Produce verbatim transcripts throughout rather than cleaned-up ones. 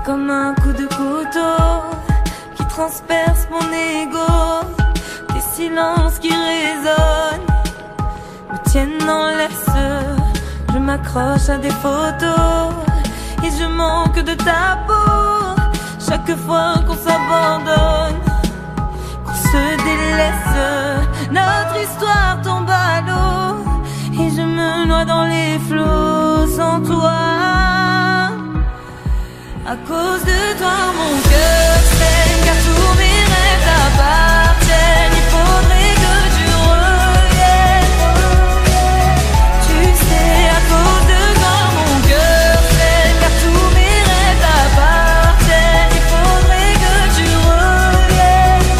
comme un coup de couteau qui transperce mon ego. Des silences qui résonnent me tiennent en laisse. Je m'accroche à des photos et je manque de ta peau. Chaque fois qu'on s'abandonne, qu'on se délaisse, notre histoire tombe à l'eau et je me noie dans les flots sans toi. À cause de toi mon cœur saigne, car tous mes rêves t'appartiennent. Il faudrait que tu reviennes. Tu sais, à cause de toi mon cœur saigne, car tous mes rêves t'appartiennent. Il faudrait que tu reviennes.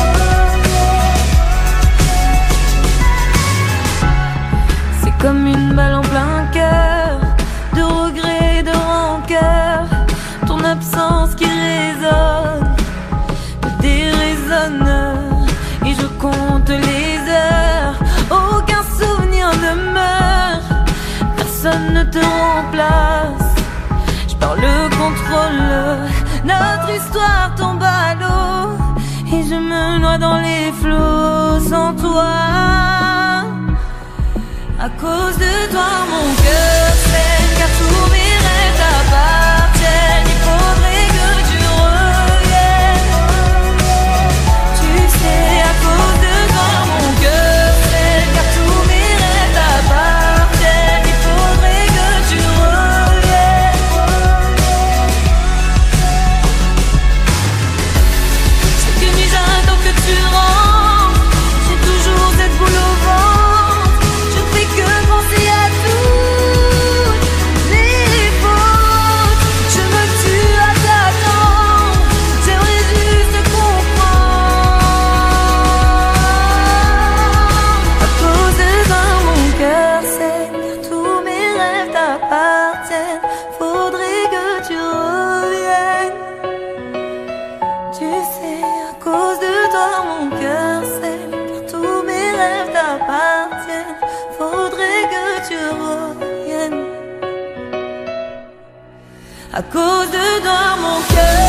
C'est comme une balle en plein cœur, de regrets, de rancœur. Ton absence qui résonne, me déraisonne, et je compte les heures. Aucun souvenir ne meurt, personne ne te remplace. Je perds le contrôle, notre histoire tombe à l'eau et je me noie dans les flots sans toi. À cause de toi mon cœur saigne, car tous mes rêves t'appartiennent. Il faudrait que tu reviennes. Tu sais, à cause de toi mon cœur saigne, car tous mes rêves t'appartiennent. Il faudrait que tu reviennes. Chaque nuit j'attends que tu rentres. J'ai toujours cette boule au ventre. Je fais que penser à toutes les fautes. Je me tue à t'attendre. J'aimerais juste comprendre. À cause de toi mon cœur saigne, car tous mes rêves t'appartiennent. Faudrait que tu reviennes. Tu sais, à cause de toi mon cœur saigne, car tous mes rêves t'appartiennent. Faudrait que tu reviennes. À cause de toi mon cœur